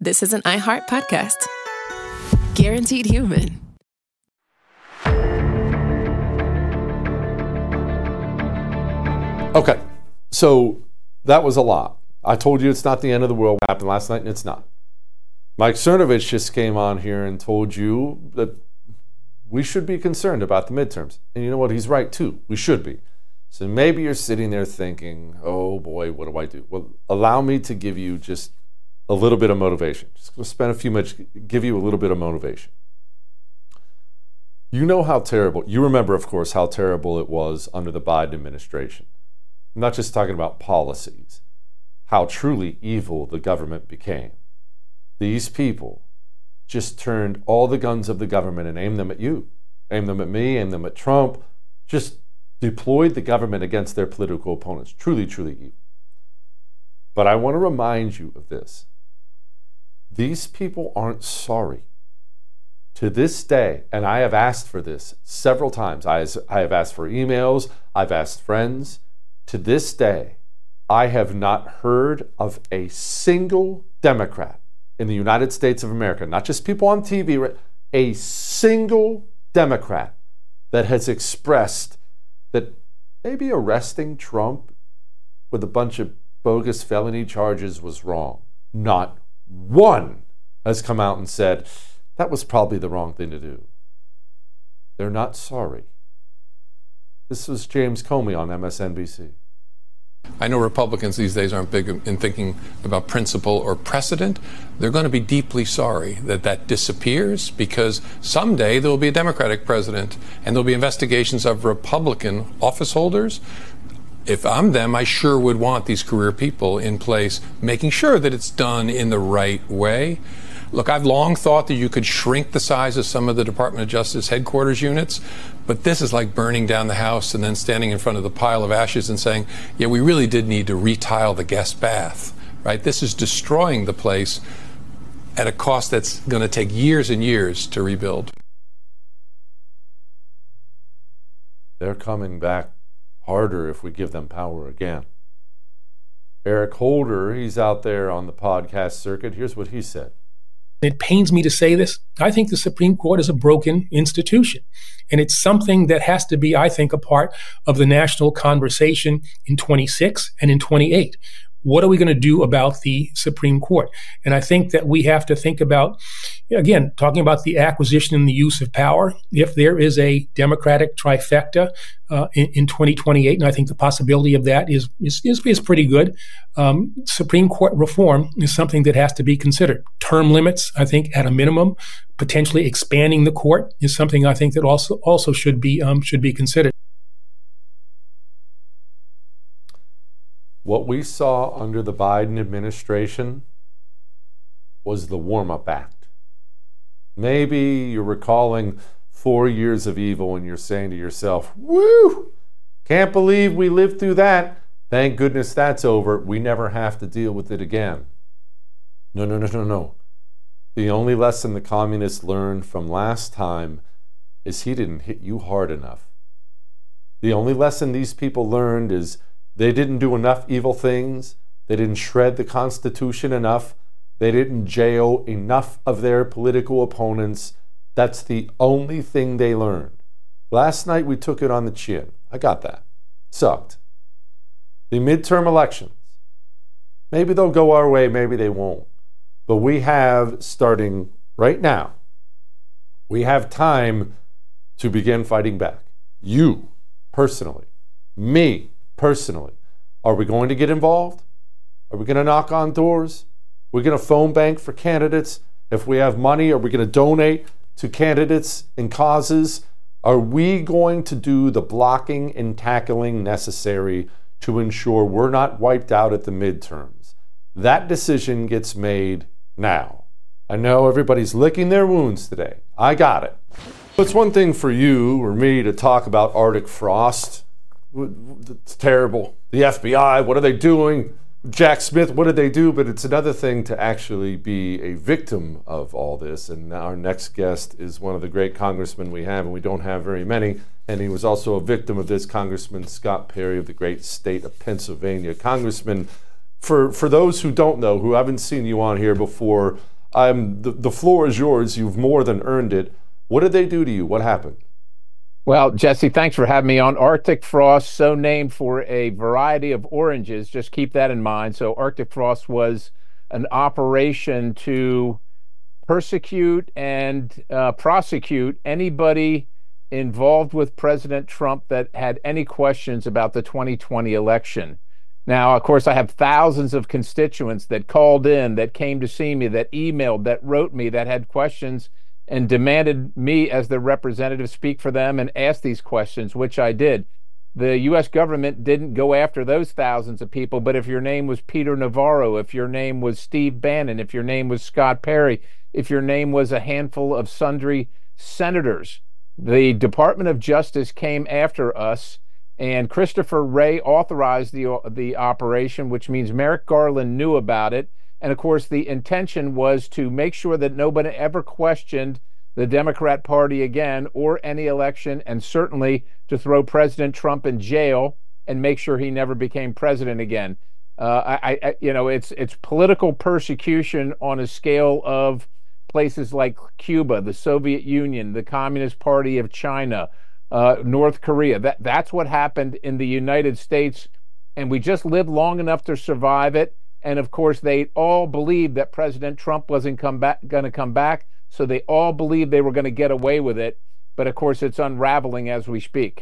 this is an iHeart podcast. Guaranteed Human. Okay, so that was a lot. I told you it's not the end of the world. What happened last night, and it's not. Mike Cernovich just came on here and told you that we should be concerned about the midterms. And you know what? He's right, too. We should be. So maybe you're sitting there thinking, oh, boy, what do I do? Well, allow me to give you just a little bit of motivation. Just going to spend a few minutes, give you a little bit of motivation. You know how terrible, you remember, of course, how terrible it was under the Biden administration. I'm not just talking about policies, how truly evil the government became. These people just turned all the guns of the government and aimed them at you, aimed them at me, aimed them at Trump, just deployed the government against their political opponents. Truly, truly evil. But I want to remind you of this. These people aren't sorry. To this day, and I have asked for this several times, I have asked for emails, I've asked friends. To this day, I have not heard of a single Democrat in the United States of America, not just people on TV, a single Democrat that has expressed that maybe arresting Trump with a bunch of bogus felony charges was wrong. Not one has come out and said, that was probably the wrong thing to do. They're not sorry. This was James Comey on MSNBC. I know Republicans these days aren't big in thinking about principle or precedent. They're going to be deeply sorry that that disappears, because someday there will be a Democratic president and there'll be investigations of Republican office holders. If I'm them, I sure would want these career people in place, making sure that it's done in the right way. Look, I've long thought that you could shrink the size of some of the Department of Justice headquarters units, but this is like burning down the house and then standing in front of the pile of ashes and saying, yeah, we really did need to retile the guest bath, right? This is destroying the place at a cost that's going to take years and years to rebuild. They're coming back harder if we give them power again. Eric Holder, he's out there on the podcast circuit. Here's what he said. It pains me to say this. I think the Supreme Court is a broken institution. And it's something that has to be, I think, a part of the national conversation in 26 and in 28. What are we going to do about the Supreme Court? And I think that we have to think about, again, talking about the acquisition and the use of power. If there is a Democratic trifecta in 2028, and I think the possibility of that is pretty good, Supreme Court reform is something that has to be considered. Term limits, I think, at a minimum, potentially expanding the court is something I think that also should be considered. What we saw under the Biden administration was the warm-up act. Maybe you're recalling 4 years of evil and you're saying to yourself, woo, can't believe we lived through that. Thank goodness that's over. We never have to deal with it again. No. The only lesson the communists learned from last time is he didn't hit you hard enough. The only lesson these people learned is they didn't do enough evil things. They didn't shred the Constitution enough. They didn't jail enough of their political opponents. That's the only thing they learned. Last night we took it on the chin. I got that. Sucked. The midterm elections. Maybe they'll go our way, maybe they won't. But we have, starting right now, we have time to begin fighting back. You, personally. Me, personally. Are we going to get involved? Are we going to knock on doors? We're going to phone bank for candidates. If we have money, are we going to donate to candidates and causes? Are we going to do the blocking and tackling necessary to ensure we're not wiped out at the midterms? That decision gets made now. I know everybody's licking their wounds today. I got it. It's one thing for you or me to talk about Arctic frost. It's terrible. The FBI, what are they doing? Jack Smith, what did they do? But it's another thing to actually be a victim of all this. And our next guest is one of the great congressmen we have, and we don't have very many. And he was also a victim of this, Congressman Scott Perry of the great state of Pennsylvania. Congressman, for those who don't know, who haven't seen you on here before, The floor is yours. You've more than earned it. What did they do to you? What happened? Well, Jesse, thanks for having me on. Arctic frost, so named for a variety of oranges. Just keep that in mind. So Arctic frost was an operation to persecute and prosecute anybody involved with President Trump that had any questions about the 2020 election. Now, of course, I have thousands of constituents that called in, that came to see me, that emailed, that wrote me, that had questions and demanded me as their representative speak for them and ask these questions, which I did. The U.S. government didn't go after those thousands of people, but if your name was Peter Navarro, if your name was Steve Bannon, if your name was Scott Perry, if your name was a handful of sundry senators, the Department of Justice came after us, and Christopher Wray authorized the operation, which means Merrick Garland knew about it. And of course, the intention was to make sure that nobody ever questioned the Democrat Party again or any election, and certainly to throw President Trump in jail and make sure he never became president again. It's political persecution on a scale of places like Cuba, the Soviet Union, the Communist Party of China, North Korea. That's what happened in the United States, and we just lived long enough to survive it. And of course, they all believed that President Trump wasn't going to come back, so they all believed they were going to get away with it. But of course, it's unraveling as we speak.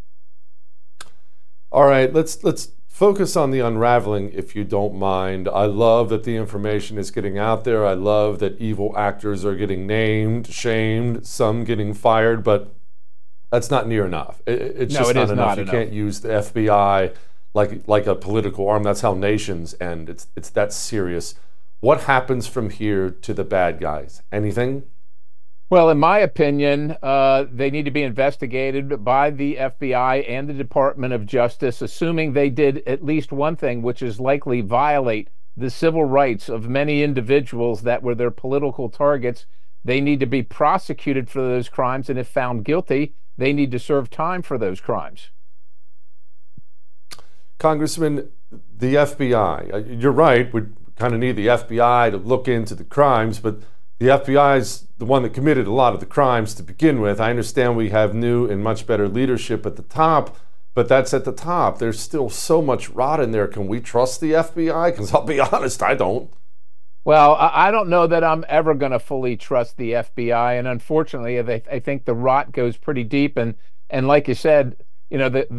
All right, let's focus on the unraveling, if you don't mind. I love that the information is getting out there. I love that evil actors are getting named, shamed, some getting fired, but that's not near enough. It's just not enough. You can't use the FBI like a political arm. That's how nations end. It's that serious. What happens from here to the bad guys? Anything? Well, in my opinion, they need to be investigated by the FBI and the Department of Justice, assuming they did at least one thing, which is likely violate the civil rights of many individuals that were their political targets. They need to be prosecuted for those crimes, and if found guilty, they need to serve time for those crimes. Congressman, the FBI, you're right, we kind of need the FBI to look into the crimes, but the FBI is the one that committed a lot of the crimes to begin with. I understand we have new and much better leadership at the top, but that's at the top. There's still so much rot in there. Can we trust the FBI? Because I'll be honest, I don't. Well, I don't know that I'm ever going to fully trust the FBI, and unfortunately, I think the rot goes pretty deep. And like you said, you know, the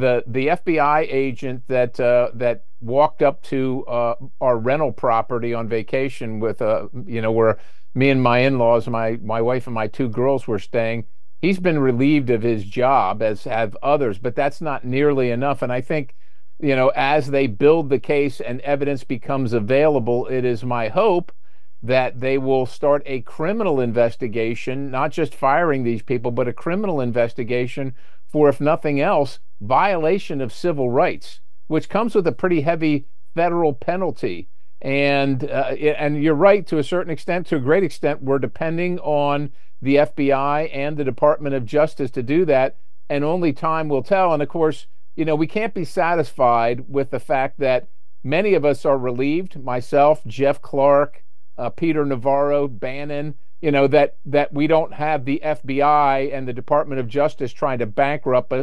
FBI agent that walked up to our rental property on vacation with where me and my in-laws, my wife and my two girls were staying, he's been relieved of his job, as have others, but that's not nearly enough. And I think, you know, as they build the case and evidence becomes available, it is my hope that they will start a criminal investigation, not just firing these people, but a criminal investigation for, if nothing else, violation of civil rights, which comes with a pretty heavy federal penalty. And you're right, to a certain extent, to a great extent, we're depending on the FBI and the Department of Justice to do that, and only time will tell. And of course, you know, we can't be satisfied with the fact that many of us are relieved, myself, Jeff Clark, Peter Navarro, Bannon, you know, that we don't have the FBI and the Department of Justice trying to bankrupt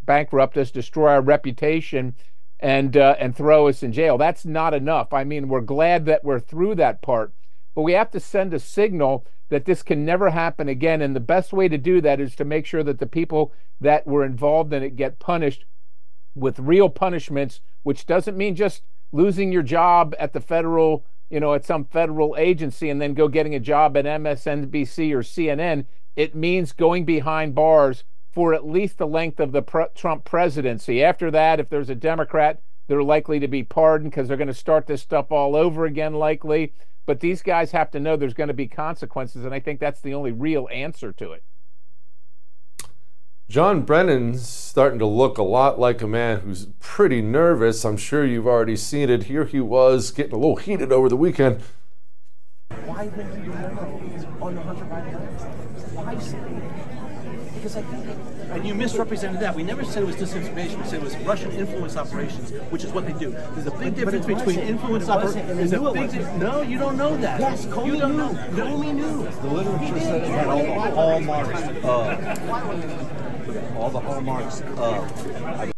us, destroy our reputation, and throw us in jail. That's not enough. I mean, we're glad that we're through that part, but we have to send a signal that this can never happen again. And the best way to do that is to make sure that the people that were involved in it get punished with real punishments, which doesn't mean just losing your job at the federal, you know, at some federal agency and then go getting a job at MSNBC or CNN. It means going behind bars for at least the length of the Trump presidency. After that, if there's a Democrat, they're likely to be pardoned because they're going to start this stuff all over again, likely. But these guys have to know there's going to be consequences, and I think that's the only real answer to it. John Brennan's starting to look a lot like a man who's pretty nervous. I'm sure you've already seen it. Here he was getting a little heated over the weekend. Why wouldn't you know on the Hunter Biden letters? Why say it? Because I think, and you misrepresented that. We never said it was disinformation. We said it was Russian influence operations, which is what they do. There's a big difference between influence operations. No, you don't know that. Yes, Comey you don't knew. know. Comey knew. The literature said it had all the hallmarks of.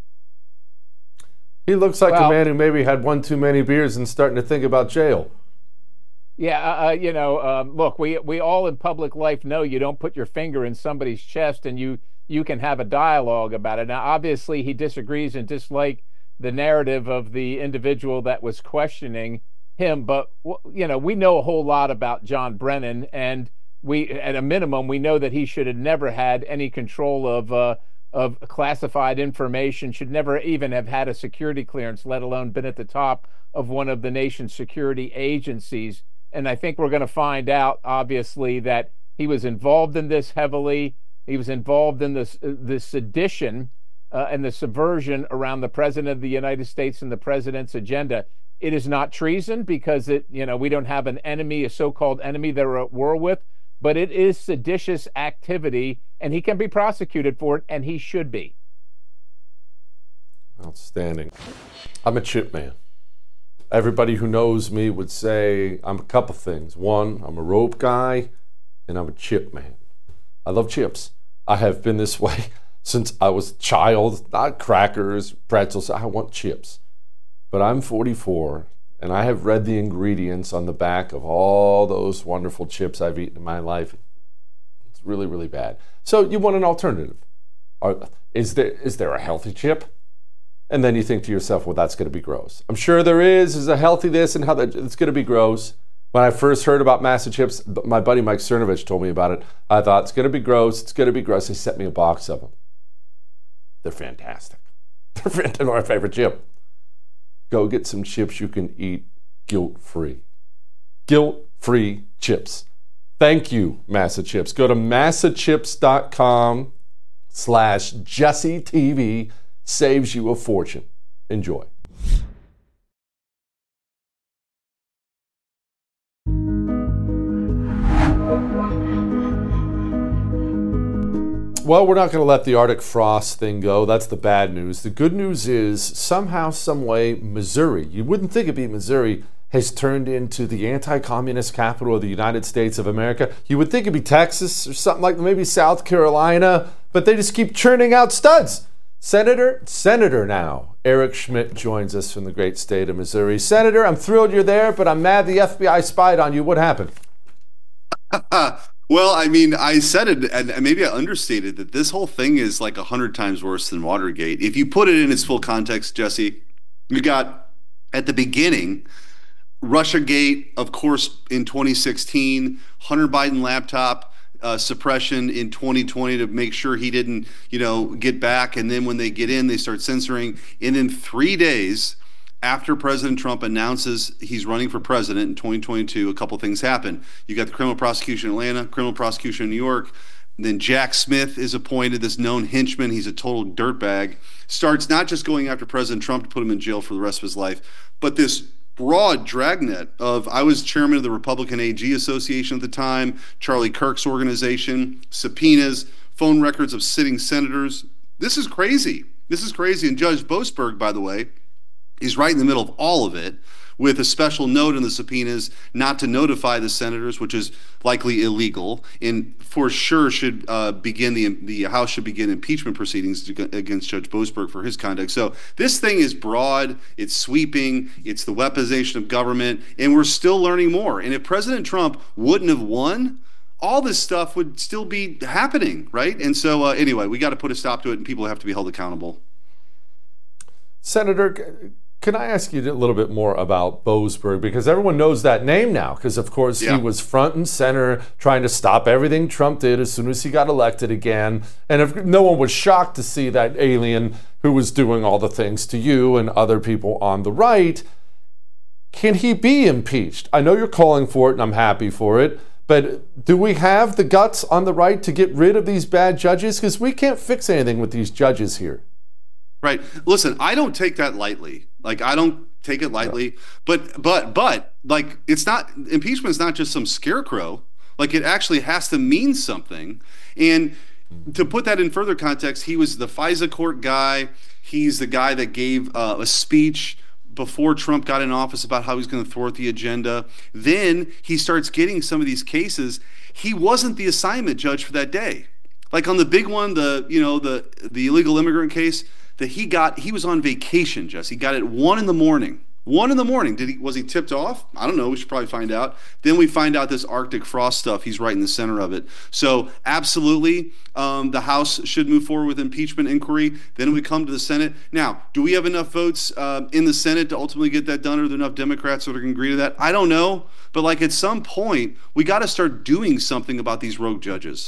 He looks like a man who maybe had one too many beers and starting to think about jail. Yeah, look, we all in public life know you don't put your finger in somebody's chest and you can have a dialogue about it. Now, obviously, he disagrees and dislikes the narrative of the individual that was questioning him. But, we know a whole lot about John Brennan, and at a minimum, we know that he should have never had any control of classified information, should never even have had a security clearance, let alone been at the top of one of the nation's security agencies. And I think we're going to find out, obviously, that he was involved in this heavily. He was involved in the sedition and the subversion around the president of the United States and the president's agenda. It is not treason because we don't have an enemy, a so-called enemy that we're at war with, but it is seditious activity, and he can be prosecuted for it, and he should be. Outstanding. I'm a chip man. Everybody who knows me would say I'm a couple things. One, I'm a rope guy, and I'm a chip man. I love chips. I have been this way since I was a child. Not crackers, pretzels. I want chips. But I'm 44, and I have read the ingredients on the back of all those wonderful chips I've eaten in my life. It's really, really bad. So you want an alternative. Is there a healthy chip? And then you think to yourself, well, that's going to be gross. I'm sure there is. There's a healthy this and how that it's going to be gross. When I first heard about Massa chips, my buddy Mike Cernovich told me about it. I thought, it's going to be gross. It's going to be gross. They sent me a box of them. They're fantastic. They're my favorite chip. Go get some chips you can eat guilt-free. Guilt-free chips. Thank you, Massa Chips. Go to massachips.com/JesseTV. Saves you a fortune. Enjoy. Well, we're not going to let the Arctic frost thing go. That's the bad news. The good news is somehow, some way, Missouri, you wouldn't think it'd be Missouri, has turned into the anti-communist capital of the United States of America. You would think it'd be Texas or something like maybe South Carolina, but they just keep churning out studs. Senator now, Eric Schmidt joins us from the great state of Missouri. Senator, I'm thrilled you're there, but I'm mad the FBI spied on you. What happened? Well, I mean, I said it, and maybe I understated that this whole thing is like 100 times worse than Watergate. If you put it in its full context, Jesse, you got at the beginning, Russiagate, of course, in 2016, Hunter Biden laptop suppression in 2020 to make sure he didn't, get back. And then when they get in, they start censoring. And then 3 days after President Trump announces he's running for president in 2022, a couple things happen. You got the criminal prosecution in Atlanta, criminal prosecution in New York. Then Jack Smith is appointed, this known henchman. He's a total dirtbag. Starts not just going after President Trump to put him in jail for the rest of his life, but this broad dragnet of, I was chairman of the Republican AG Association at the time, Charlie Kirk's organization, subpoenas, phone records of sitting senators. This is crazy. This is crazy. And Judge Boasberg, by the way, is right in the middle of all of it, with a special note in the subpoenas not to notify the senators, which is likely illegal, and for sure should the House should begin impeachment proceedings against Judge Boasberg for his conduct. So this thing is broad, it's sweeping, it's the weaponization of government, and we're still learning more. And if President Trump wouldn't have won, all this stuff would still be happening, right? And so anyway, we got to put a stop to it, and people have to be held accountable. Senator, can I ask you a little bit more about Boasberg? Because everyone knows that name now, because of course he was front and center trying to stop everything Trump did as soon as he got elected again. And if no one was shocked to see that alien who was doing all the things to you and other people on the right. Can he be impeached? I know you're calling for it and I'm happy for it, but do we have the guts on the right to get rid of these bad judges? Because we can't fix anything with these judges here. Right. Listen, I don't take that lightly. Like, I don't take it lightly. But like, it's not, impeachment is not just some scarecrow. Like, it actually has to mean something. And to put that in further context, he was the FISA court guy. He's the guy that gave a speech before Trump got in office about how he's going to thwart the agenda. Then he starts getting some of these cases. He wasn't the assignment judge for that day. Like on the big one, the illegal immigrant case that he got, he was on vacation, Jesse. He got it 1 a.m. 1 a.m. Was he tipped off? I don't know. We should probably find out. Then we find out this Arctic frost stuff. He's right in the center of it. So absolutely, the House should move forward with impeachment inquiry. Then we come to the Senate. Now, do we have enough votes in the Senate to ultimately get that done? Are there enough Democrats that are going to agree to that? I don't know. But like, at some point, we got to start doing something about these rogue judges.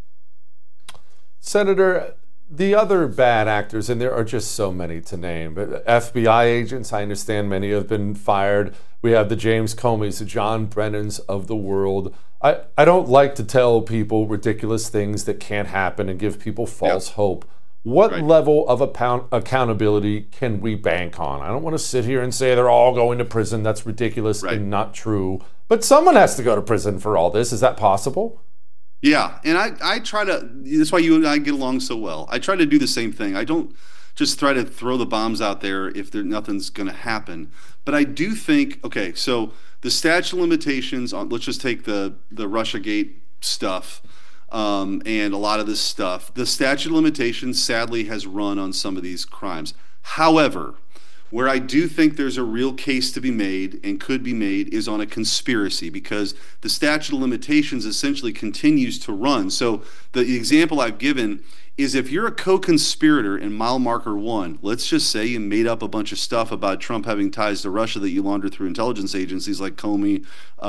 Senator, the other bad actors, and there are just so many to name, but FBI agents, I understand many have been fired. We have the James Comeys, the John Brennans of the world. I don't like to tell people ridiculous things that can't happen and give people false hope. What level of accountability can we bank on? I don't want to sit here and say they're all going to prison. That's ridiculous and not true. But someone has to go to prison for all this. Is that possible? Yeah, and I try to, that's why you and I get along so well. I try to do the same thing. I don't just try to throw the bombs out there if nothing's going to happen. But I do think, okay, so the statute of limitations on, let's just take the Russiagate stuff and a lot of this stuff. The statute of limitations sadly has run on some of these crimes. However, where I do think there's a real case to be made and could be made is on a conspiracy, because the statute of limitations essentially continues to run. So the example I've given is, if you're a co-conspirator in mile marker 1, let's just say you made up a bunch of stuff about Trump having ties to Russia that you laundered through intelligence agencies like Comey,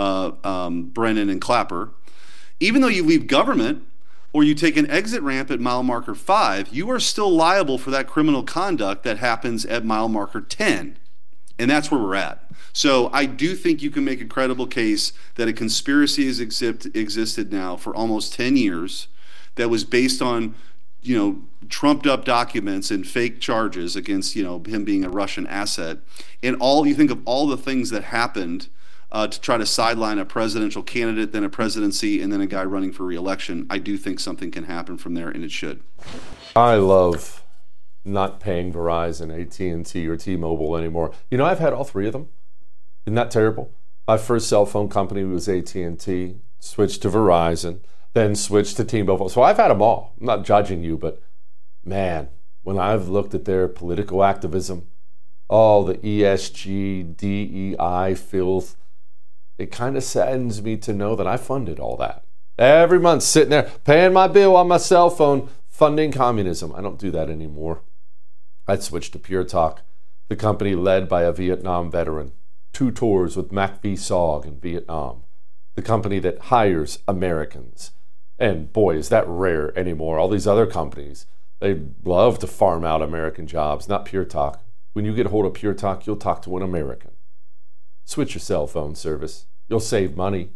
Brennan, and Clapper. Even though you leave government, or you take an exit ramp at mile marker 5, you are still liable for that criminal conduct that happens at mile marker 10. And that's where we're at. So I do think you can make a credible case that a conspiracy has existed now for almost 10 years that was based on, trumped up documents and fake charges against, him being a Russian asset. And you think of all the things that happened to try to sideline a presidential candidate, then a presidency, and then a guy running for re-election. I do think something can happen from there, and it should. I love not paying Verizon, AT&T, or T-Mobile anymore. I've had all three of them. Isn't that terrible? My first cell phone company was AT&T, switched to Verizon, then switched to T-Mobile. So I've had them all. I'm not judging you, but man, when I've looked at their political activism, all the ESG, DEI filth, it kind of saddens me to know that I funded all that. Every month, sitting there, paying my bill on my cell phone, funding communism. I don't do that anymore. I'd switched to Pure Talk, the company led by a Vietnam veteran. 2 tours with Mac V. Sog in Vietnam. The company that hires Americans. And boy, is that rare anymore. All these other companies, they love to farm out American jobs, not Pure Talk. When you get a hold of Pure Talk, you'll talk to an American. Switch your cell phone service. You'll save money.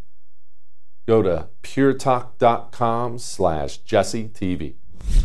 Go to puretalk.com/JesseTV.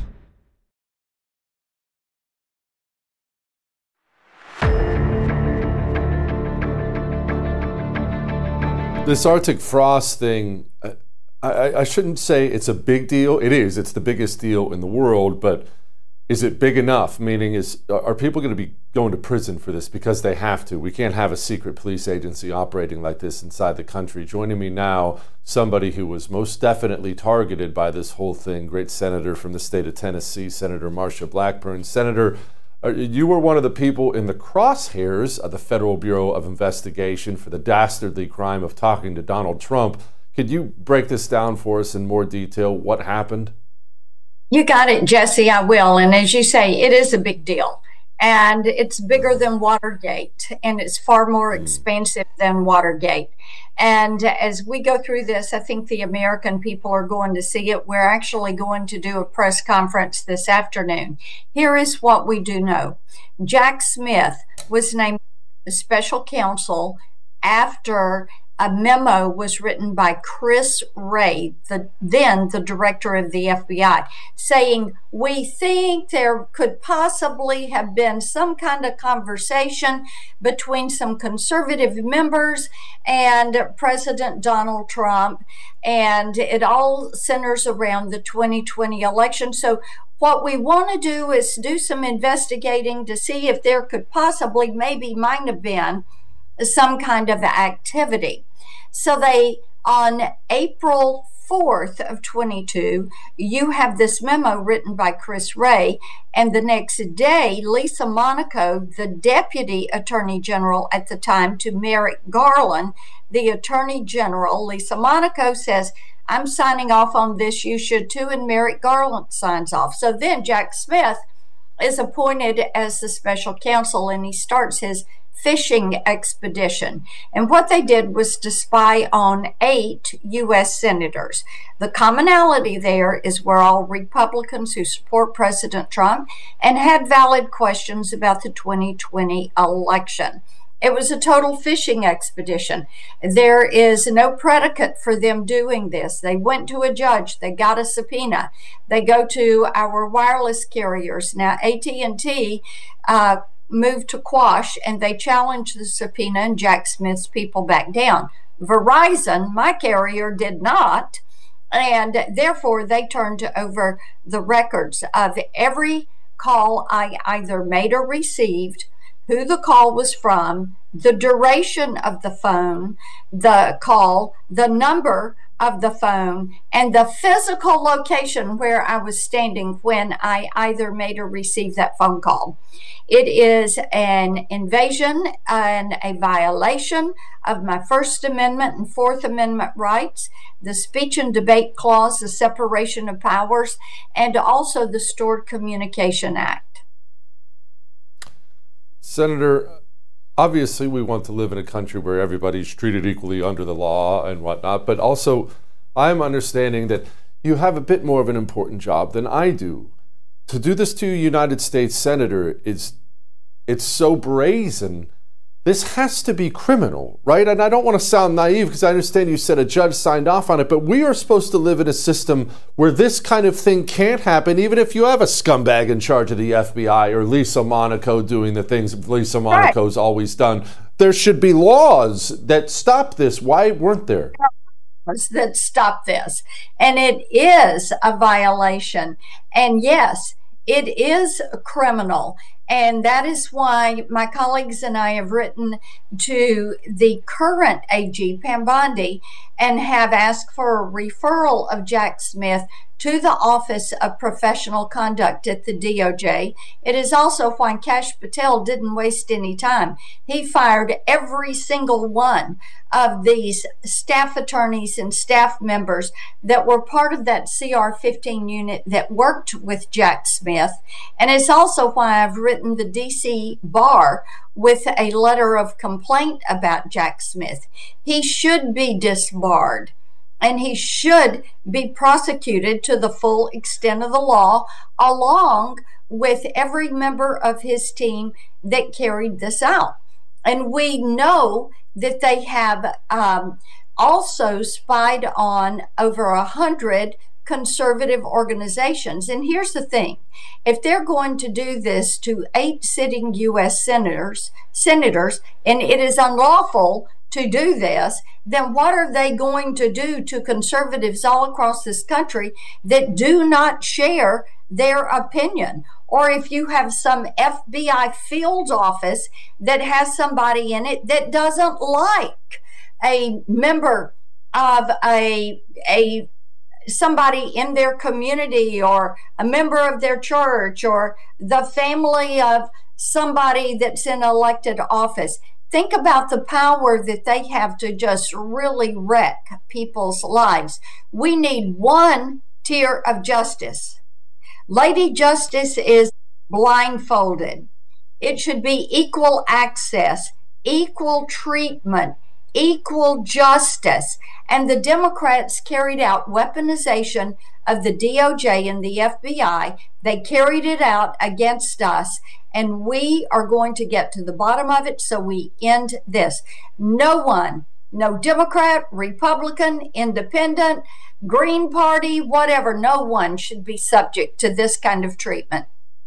This Arctic frost thing, I shouldn't say it's a big deal. It is. It's the biggest deal in the world, but is it big enough? Meaning, are people going to be going to prison for this because they have to? We can't have a secret police agency operating like this inside the country. Joining me now, somebody who was most definitely targeted by this whole thing, great senator from the state of Tennessee, Senator Marsha Blackburn. Senator, you were one of the people in the crosshairs of the Federal Bureau of Investigation for the dastardly crime of talking to Donald Trump. Could you break this down for us in more detail? What happened? You got it, Jesse. I will. And as you say, it is a big deal. And it's bigger than Watergate. And it's far more expensive than Watergate. And as we go through this, I think the American people are going to see it. We're actually going to do a press conference this afternoon. Here is what we do know. Jack Smith was named special counsel after a memo was written by Chris Wray, then the director of the FBI, saying, we think there could possibly have been some kind of conversation between some conservative members and President Donald Trump, and it all centers around the 2020 election. So what we want to do is do some investigating to see if there could possibly, might have been some kind of activity. So they, on April 4th of 22, you have this memo written by Chris Wray, and the next day, Lisa Monaco, the deputy attorney general at the time to Merrick Garland, the attorney general, Lisa Monaco says, I'm signing off on this, you should too, and Merrick Garland signs off. So then Jack Smith is appointed as the special counsel, and he starts his fishing expedition. And what they did was to spy on 8 U.S. senators. The commonality there is we're all Republicans who support President Trump and had valid questions about the 2020 election. It was a total fishing expedition. There is no predicate for them doing this. They went to a judge. They got a subpoena. They go to our wireless carriers. Now, AT&T moved to quash, and they challenged the subpoena, and Jack Smith's people backed down. Verizon, my carrier, did not, and therefore they turned over the records of every call I either made or received, who the call was from, the duration of the phone, the call, the number of the phone, and the physical location where I was standing when I either made or received that phone call. It is an invasion and a violation of my First Amendment and Fourth Amendment rights, the speech and debate clause, the separation of powers, and also the Stored Communication Act. Senator, obviously we want to live in a country where everybody's treated equally under the law and whatnot, but also I'm understanding that you have a bit more of an important job than I do. To do this to a United States Senator it's so brazen. This has to be criminal, right? And I don't want to sound naive because I understand you said a judge signed off on it, but we are supposed to live in a system where this kind of thing can't happen, even if you have a scumbag in charge of the FBI or Lisa Monaco doing the things Lisa Monaco's always done. There should be laws that stop this. Why weren't there? That stop this. And it is a violation. And yes, it is criminal. And that is why my colleagues and I have written to the current AG, Pam Bondi, and have asked for a referral of Jack Smith to the Office of Professional Conduct at the DOJ. It is also why Kash Patel didn't waste any time. He fired every single one of these staff attorneys and staff members that were part of that CR-15 unit that worked with Jack Smith. And it's also why I've written the DC Bar with a letter of complaint about Jack Smith. He should be disbarred, and he should be prosecuted to the full extent of the law, along with every member of his team that carried this out. And we know that they have also spied on over 100 conservative organizations. And here's the thing. If they're going to do this to 8 sitting U.S. senators, and it is unlawful to do this, then what are they going to do to conservatives all across this country that do not share their opinion? Or if you have some FBI field office that has somebody in it that doesn't like a member of somebody in their community or a member of their church or the family of somebody that's in elected office. Think about the power that they have to just really wreck people's lives. We need one tier of justice. Lady Justice is blindfolded. It should be equal access, equal treatment, equal justice. And the Democrats carried out weaponization of the DOJ and the FBI. They carried it out against us, and we are going to get to the bottom of it so we end this. No one No Democrat, Republican, Independent, Green Party, whatever. No one should be subject to this kind of treatment.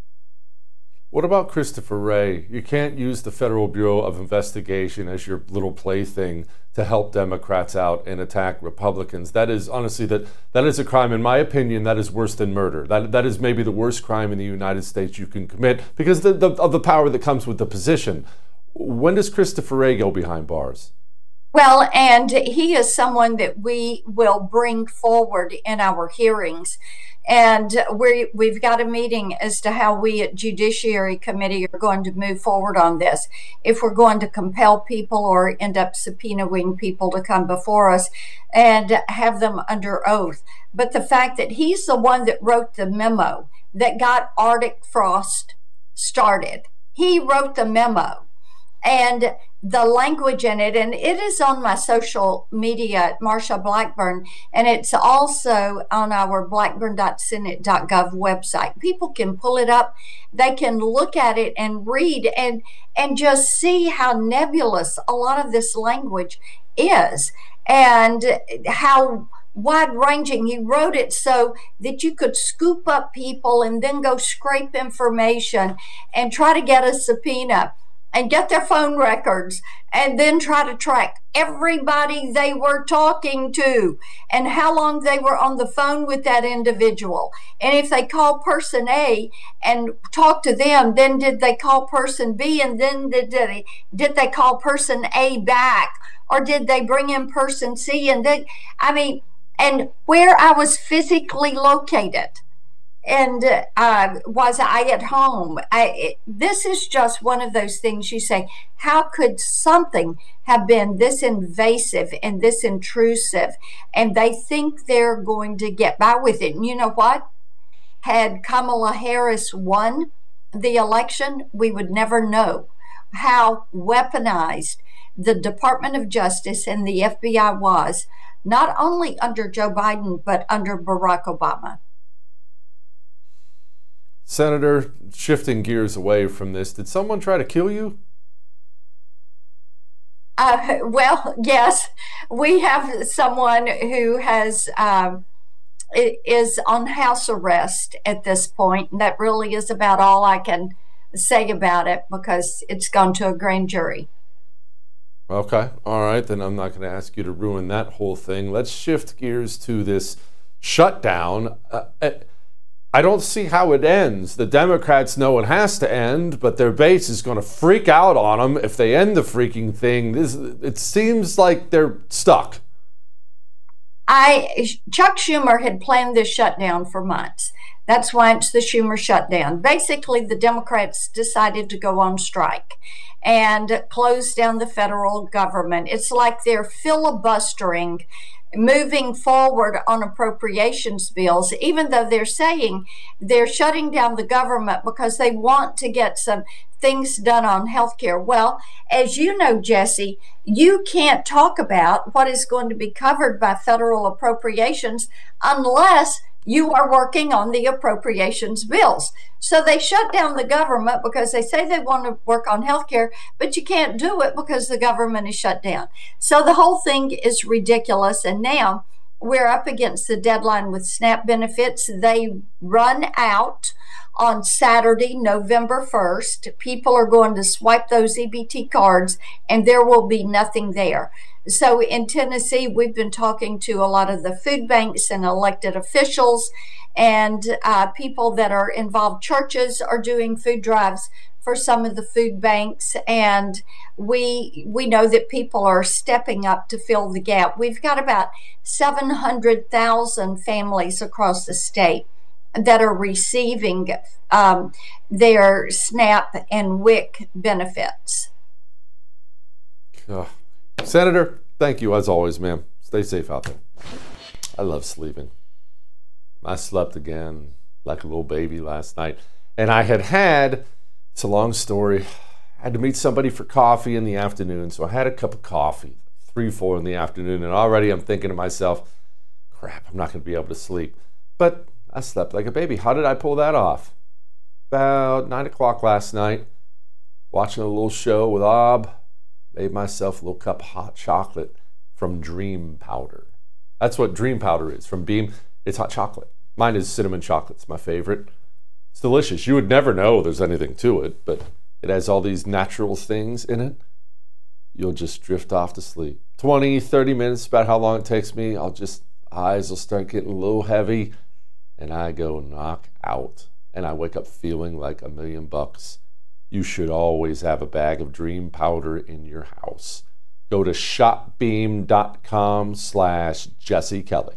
What about Christopher Wray? You can't use the Federal Bureau of Investigation as your little plaything to help Democrats out and attack Republicans. That is honestly that is a crime. In my opinion, that is worse than murder. That is maybe the worst crime in the United States you can commit because of the power that comes with the position. When does Christopher Wray go behind bars? Well, and he is someone that we will bring forward in our hearings. And we've got a meeting as to how we at Judiciary Committee are going to move forward on this. If we're going to compel people or end up subpoenaing people to come before us and have them under oath. But the fact that he's the one that wrote the memo that got Arctic frost started, he wrote the memo. And the language in it, and it is on my social media, Marsha Blackburn, and it's also on our blackburn.senate.gov website. People can pull it up, they can look at it and read and just see how nebulous a lot of this language is and how wide-ranging. He wrote it so that you could scoop up people and then go scrape information and try to get a subpoena and get their phone records and then try to track everybody they were talking to and how long they were on the phone with that individual. And if they call person A and talk to them, then did they call person B and then did they call person A back? Or did they bring in person C? And and where I was physically located. And was I at home? This is just one of those things you say, how could something have been this invasive and this intrusive? And they think they're going to get by with it. And you know what? Had Kamala Harris won the election, we would never know how weaponized the Department of Justice and the FBI was, not only under Joe Biden, but under Barack Obama. Senator, shifting gears away from this, did someone try to kill you? Well, yes, we have someone who is on house arrest at this point, and that really is about all I can say about it because it's gone to a grand jury. Okay, all right, then I'm not going to ask you to ruin that whole thing. Let's shift gears to this shutdown. I don't see how it ends. The Democrats know it has to end, but their base is going to freak out on them if they end the freaking thing. It seems like they're stuck. Chuck Schumer had planned this shutdown for months. That's why it's the Schumer shutdown. Basically, the Democrats decided to go on strike and close down the federal government. It's like they're filibustering moving forward on appropriations bills, even though they're saying they're shutting down the government because they want to get some things done on healthcare. Well, as you know, Jesse, you can't talk about what is going to be covered by federal appropriations unless you are working on the appropriations bills. So they shut down the government because they say they want to work on healthcare, but you can't do it because the government is shut down. So the whole thing is ridiculous. And now we're up against the deadline with SNAP benefits. They run out on Saturday, November 1st. People are going to swipe those EBT cards and there will be nothing there. So in Tennessee, we've been talking to a lot of the food banks and elected officials and people that are involved. Churches are doing food drives for some of the food banks, and we know that people are stepping up to fill the gap. We've got about 700,000 families across the state that are receiving their SNAP and WIC benefits. Senator, thank you as always, ma'am. Stay safe out there. I love sleeping. I slept again like a little baby last night. And I had, it's a long story, I had to meet somebody for coffee in the afternoon. So I had a cup of coffee, 3, 4 in the afternoon. And already I'm thinking to myself, crap, I'm not going to be able to sleep. But I slept like a baby. How did I pull that off? About 9 o'clock last night, watching a little show with Ob. Made myself a little cup of hot chocolate, from Dream Powder. That's what Dream Powder is from Beam. It's hot chocolate. Mine is cinnamon chocolate. It's my favorite. It's delicious. You would never know there's anything to it, but it has all these natural things in it. You'll just drift off to sleep. 20, 30 minutes, about how long it takes me. Eyes will start getting a little heavy, and I go knock out. And I wake up feeling like $1 million. You should always have a bag of Dream Powder in your house. Go to shopbeam.com/Jesse Kelly.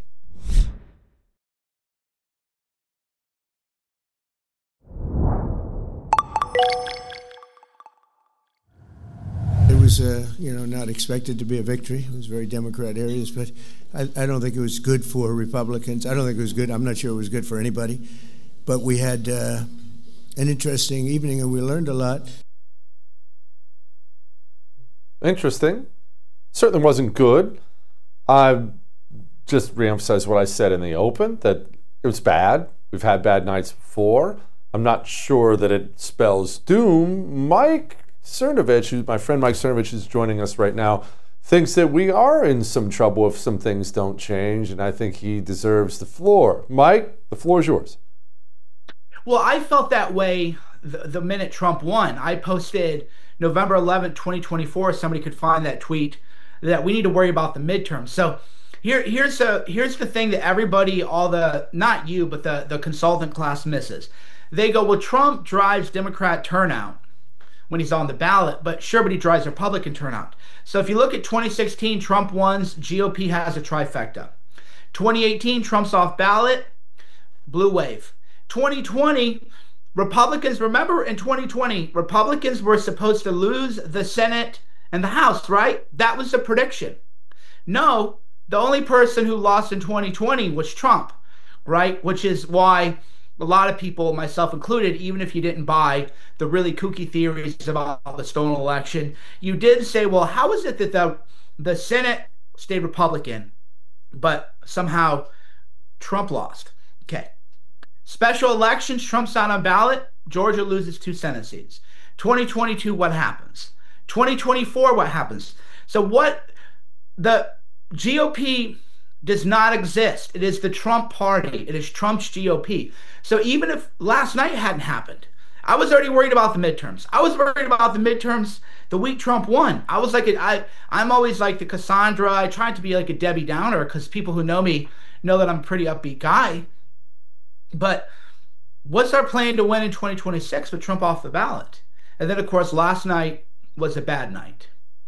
It was, not expected to be a victory. It was very Democrat areas, but I don't think it was good for Republicans. I don't think it was good. I'm not sure it was good for anybody. But we had an interesting evening, and we learned a lot. Interesting. Certainly wasn't good. I just reemphasize what I said in the open, that it was bad. We've had bad nights before. I'm not sure that it spells doom. Mike Cernovich, my friend Mike Cernovich, who's joining us right now, thinks that we are in some trouble if some things don't change, and I think he deserves the floor. Mike, the floor is yours. Well, I felt that way the minute Trump won. I posted November 11th, 2024. Somebody could find that tweet, that we need to worry about the midterms. So here's the thing that everybody, not you, but the consultant class misses. They go, well, Trump drives Democrat turnout when he's on the ballot, but he drives Republican turnout. So if you look at 2016, Trump wins, GOP has a trifecta. 2018, Trump's off ballot, blue wave. 2020, Republicans, remember in 2020, Republicans were supposed to lose the Senate and the House, right? That was the prediction. No, the only person who lost in 2020 was Trump, right? Which is why a lot of people, myself included, even if you didn't buy the really kooky theories about the stolen election, you did say, well, how is it that the Senate stayed Republican, but somehow Trump lost? Okay. Special elections, Trump's not on ballot, Georgia loses 2 Senate seats. 2022, what happens? 2024, what happens? So the GOP does not exist. It is the Trump party. It is Trump's GOP. So even if last night hadn't happened, I was already worried about the midterms. I was worried about the midterms the week Trump won. I was like, I'm always like the Cassandra. I tried to be like a Debbie Downer because people who know me know that I'm a pretty upbeat guy. But what's our plan to win in 2026 with Trump off the ballot? And then, of course, last night was a bad night.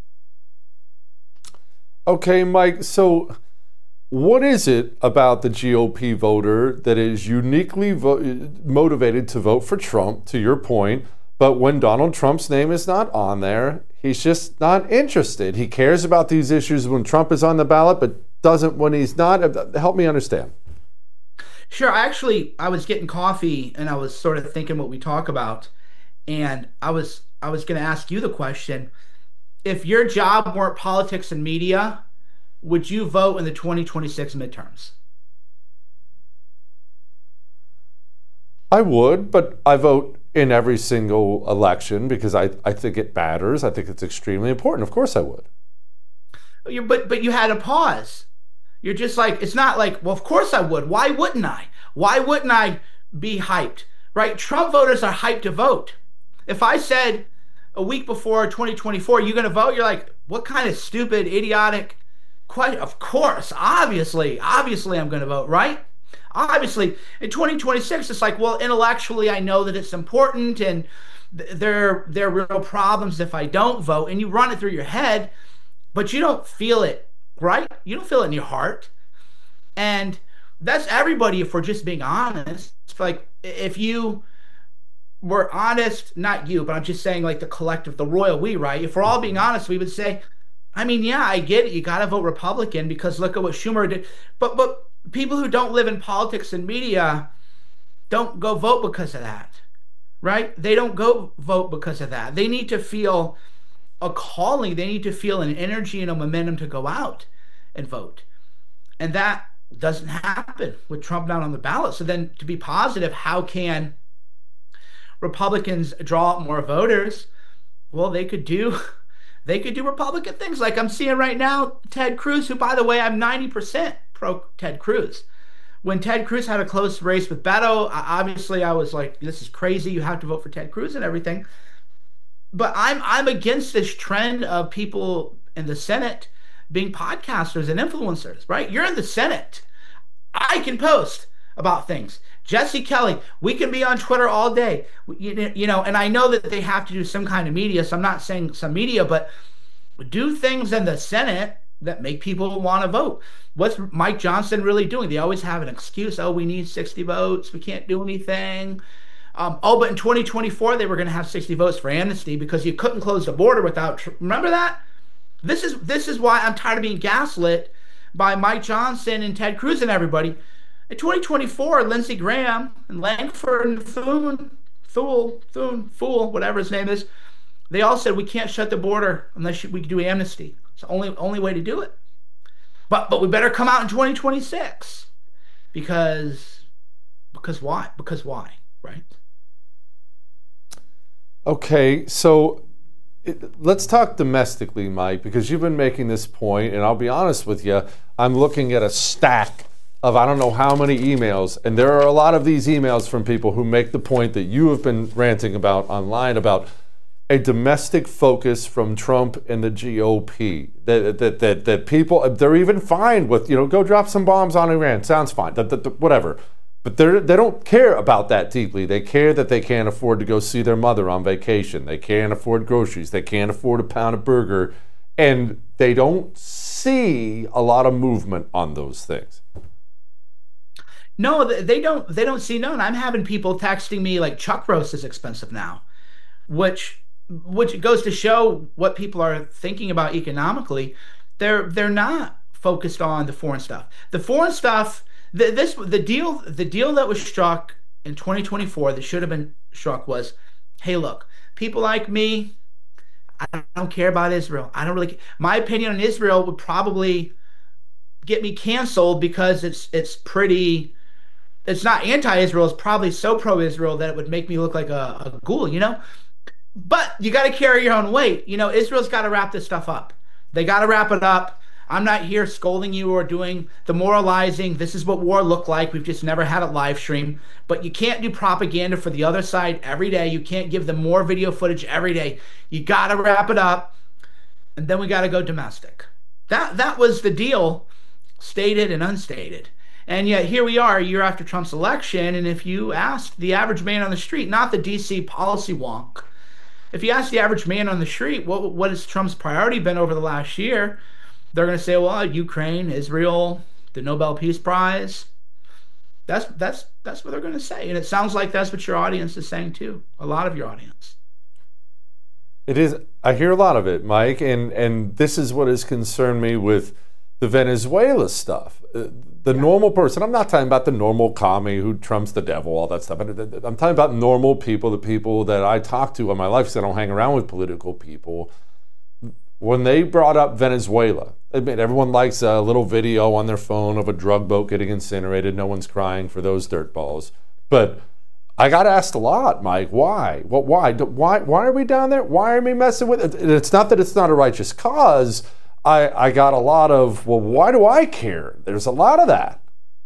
Okay, Mike, so what is it about the GOP voter that is uniquely motivated to vote for Trump, to your point, but when Donald Trump's name is not on there, he's just not interested? He cares about these issues when Trump is on the ballot, but doesn't when he's not? Help me understand. Sure. I was getting coffee and I was sort of thinking what we talk about. And I was going to ask you the question. If your job weren't politics and media, would you vote in the 2026 midterms? I would, but I vote in every single election because I think it matters. I think it's extremely important. Of course I would. But you had a pause. You're just like, it's not like, well, of course I would. Why wouldn't I? Why wouldn't I be hyped? Right? Trump voters are hyped to vote. If I said a week before 2024, you're going to vote, you're like, what kind of stupid, idiotic question? Of course, obviously I'm going to vote, right? Obviously, in 2026, it's like, well, intellectually, I know that it's important and there are real problems if I don't vote. And you run it through your head, but you don't feel it, right? You don't feel it in your heart. And that's everybody if we're just being honest. It's like if you were honest, not you, but I'm just saying like the collective, the royal we, right? If we're all being honest, we would say, I mean, yeah, I get it. You got to vote Republican because look at what Schumer did. But people who don't live in politics and media don't go vote because of that, right? They don't go vote because of that. They need to feel a calling. They need to feel an energy and a momentum to go out and vote. And that doesn't happen with Trump not on the ballot. So then to be positive, how can Republicans draw out more voters? Well, they could do They could do Republican things like I'm seeing right now, Ted Cruz, who, by the way, I'm 90% pro Ted Cruz. When Ted Cruz had a close race with Beto, obviously I was like, this is crazy. You have to vote for Ted Cruz and everything. But I'm against this trend of people in the Senate being podcasters and influencers, right? You're in the Senate. I can post about things. Jesse Kelly, we can be on Twitter all day, you know, and I know that they have to do some kind of media, so I'm not saying some media, but do things in the Senate that make people want to vote. What's Mike Johnson really doing? They always have an excuse. Oh, we need 60 votes. We can't do anything. But in 2024, they were going to have 60 votes for amnesty because you couldn't close the border without, remember that? This is why I'm tired of being gaslit by Mike Johnson and Ted Cruz and everybody. In 2024, Lindsey Graham and Langford and Thule, whatever his name is, they all said we can't shut the border unless we do amnesty. It's the only way to do it. But we better come out in 2026 because why? Because why, right? Okay, so let's talk domestically, Mike, because you've been making this point, and I'll be honest with you, I'm looking at a stack of I don't know how many emails, and there are a lot of these emails from people who make the point that you have been ranting about online about a domestic focus from Trump and the GOP. That people, they're even fine with, you know, go drop some bombs on Iran, sounds fine, whatever. But they don't care about that deeply. They care that they can't afford to go see their mother on vacation. They can't afford groceries. They can't afford a pound of burger. And they don't see a lot of movement on those things. No, they don't see none. I'm having people texting me like chuck roast is expensive now, which goes to show what people are thinking about economically. They're not focused on the foreign stuff. The foreign stuff, the deal that was struck in 2024 that should have been struck was, hey, look, people like me, I don't care about Israel. I don't really care. My opinion on Israel would probably get me canceled because it's not anti-Israel. It's probably so pro-Israel that it would make me look like a ghoul, you know? But you got to carry your own weight. You know, Israel's got to wrap this stuff up. They got to wrap it up. I'm not here scolding you or doing the moralizing. This is what war looked like. We've just never had it live stream. But you can't do propaganda for the other side every day. You can't give them more video footage every day. You got to wrap it up. And then we got to go domestic. That was the deal, stated and unstated. And yet here we are a year after Trump's election. And if you asked the average man on the street, not the DC policy wonk, if you ask the average man on the street, what has Trump's priority been over the last year? They're going to say, well, Ukraine, Israel, the Nobel Peace Prize. That's what they're going to say. And it sounds like that's what your audience is saying too. A lot of your audience. It is. I hear a lot of it, Mike. And this is what has concerned me with the Venezuela stuff. The normal person, I'm not talking about the normal commie who Trump's the devil, all that stuff. I'm talking about normal people, the people that I talk to in my life because I don't hang around with political people. When they brought up Venezuela, admit everyone likes a little video on their phone of a drug boat getting incinerated. No one's crying for those dirtballs. But I got asked a lot, Mike, why? Why are we down there? Why are we messing with it? It's not that it's not a righteous cause. I got a lot of, well, why do I care? There's a lot of that.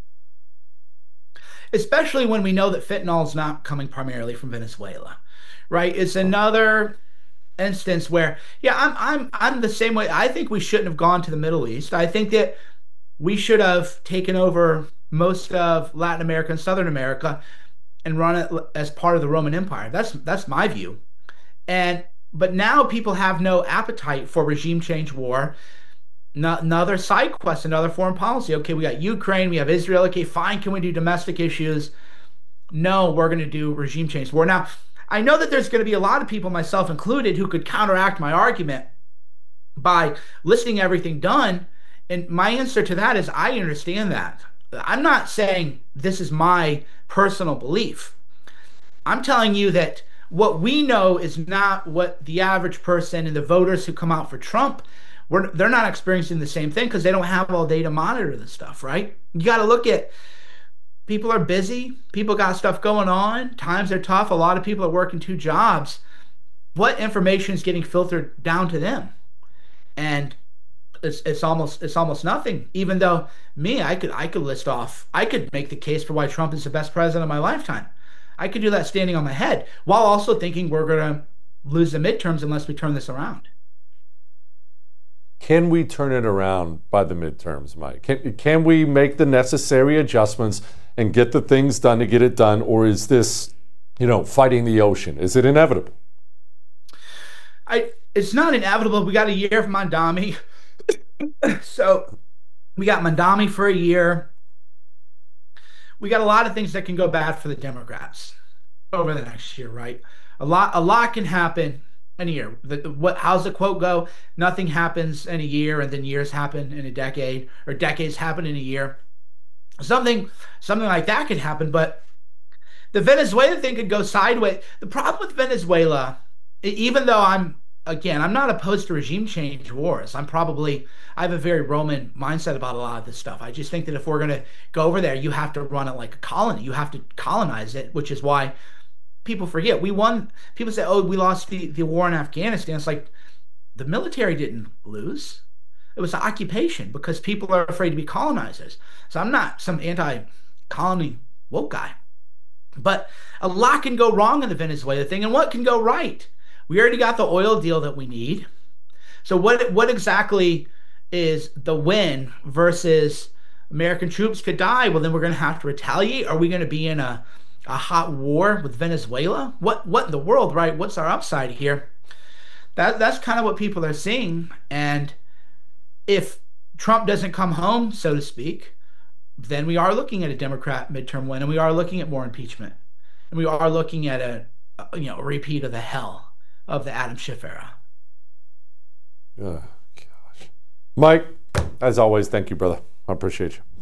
Especially when we know that fentanyl is not coming primarily from Venezuela, right? It's another instance where, yeah, I'm the same way. I think we shouldn't have gone to the Middle East. I think that we should have taken over most of Latin America and Southern America and run it as part of the Roman Empire. That's my view. But now people have no appetite for regime change war. Another side quest, another foreign policy. Okay, we got Ukraine, we have Israel. Okay, fine, can we do domestic issues? No, we're going to do regime change war. Now, I know that there's going to be a lot of people, myself included, who could counteract my argument by listing everything done. And my answer to that is I understand that. I'm not saying this is my personal belief. I'm telling you that what we know is not what the average person and the voters who come out for Trump, they're not experiencing the same thing because they don't have all day to monitor this stuff, right? You got to look at, people are busy, people got stuff going on, times are tough, a lot of people are working 2 jobs. What information is getting filtered down to them? and it's almost nothing. Even though I could make the case for why Trump is the best president of my lifetime. I could do that standing on my head while also thinking we're going to lose the midterms unless we turn this around. Can we turn it around by the midterms, Mike? Can we make the necessary adjustments and get the things done to get it done? Or is this, fighting the ocean? Is it inevitable? It's not inevitable. We got a year from Mamdani. So we got Mamdani for a year. We got a lot of things that can go bad for the Democrats over the next year, right? A lot can happen in a year. How's the quote go? Nothing happens in a year, and then years happen in a decade, or decades happen in a year. Something like that could happen, but the Venezuela thing could go sideways. The problem with Venezuela, even though I'm not opposed to regime change wars. I have a very Roman mindset about a lot of this stuff. I just think that if we're going to go over there, you have to run it like a colony. You have to colonize it, which is why people forget. We won. People say, oh, we lost the war in Afghanistan. It's like the military didn't lose. It was the occupation because people are afraid to be colonizers. So I'm not some anti-colony woke guy. But a lot can go wrong in the Venezuela thing. And what can go right? We already got the oil deal that we need. So what exactly is the win versus American troops could die? Well, then we're going to have to retaliate. Are we going to be in a hot war with Venezuela? What in the world, right? What's our upside here? That's kind of what people are seeing. And if Trump doesn't come home, so to speak, then we are looking at a Democrat midterm win, and we are looking at more impeachment, and we are looking at a repeat of the hell of the Adam Schiff era. Oh, gosh. Mike, as always, thank you, brother. I appreciate you.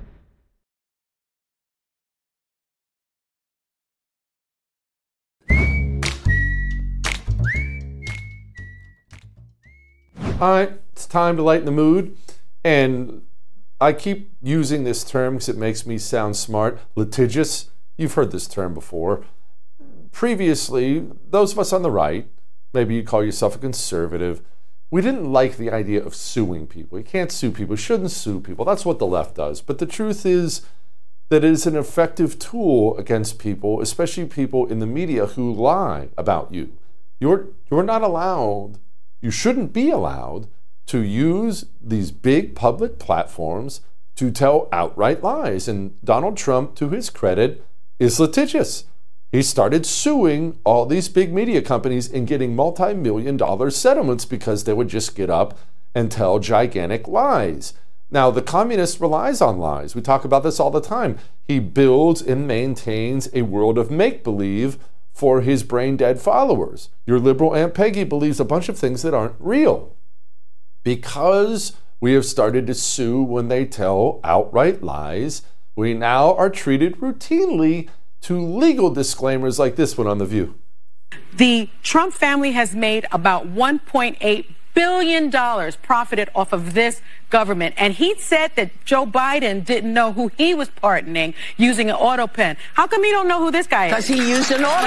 All right, it's time to lighten the mood. And I keep using this term because it makes me sound smart. Litigious. You've heard this term before. Previously, those of us on the right, maybe you call yourself a conservative, we didn't like the idea of suing people. You can't sue people. You shouldn't sue people. That's what the left does. But the truth is that it is an effective tool against people, especially people in the media who lie about you. You're not allowed, you shouldn't be allowed to use these big public platforms to tell outright lies. And Donald Trump, to his credit, is litigious. He started suing all these big media companies and getting multi-million-dollar settlements because they would just get up and tell gigantic lies. Now, the communist relies on lies. We talk about this all the time. He builds and maintains a world of make-believe for his brain-dead followers. Your liberal Aunt Peggy believes a bunch of things that aren't real. Because we have started to sue when they tell outright lies, we now are treated routinely to legal disclaimers like this one on The View. The Trump family has made about $1.8 billion profited off of this government. And he said that Joe Biden didn't know who he was pardoning using an auto pen. How come he don't know who this guy is? Because he used an auto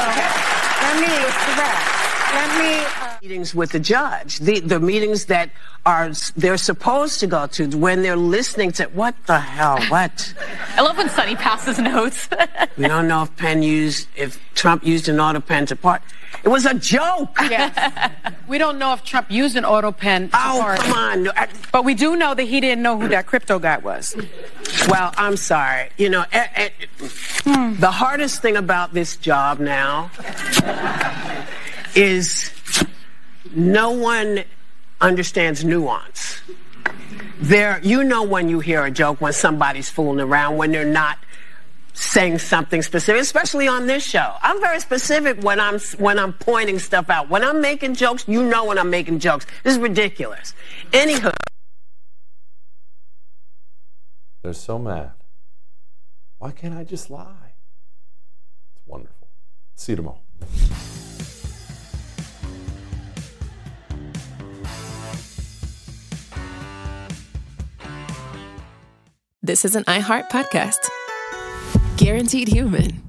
pen. Meetings with the judge, the meetings that they're supposed to go to when they're listening to what the hell, what? I love when Sonny passes notes. We don't know if Trump used an auto pen to part. It was a joke. Yes. We don't know if Trump used an auto pen to part. Come on. But we do know that he didn't know who that crypto guy was. Well, I'm sorry. The hardest thing about this job now is no one understands nuance. When you hear a joke, when somebody's fooling around, when they're not saying something specific, especially on this show. I'm very specific when I'm pointing stuff out. When I'm making jokes, when I'm making jokes. This is ridiculous. Anywho. They're so mad. Why can't I just lie? It's wonderful. See you tomorrow. This is an iHeart podcast. Guaranteed Human.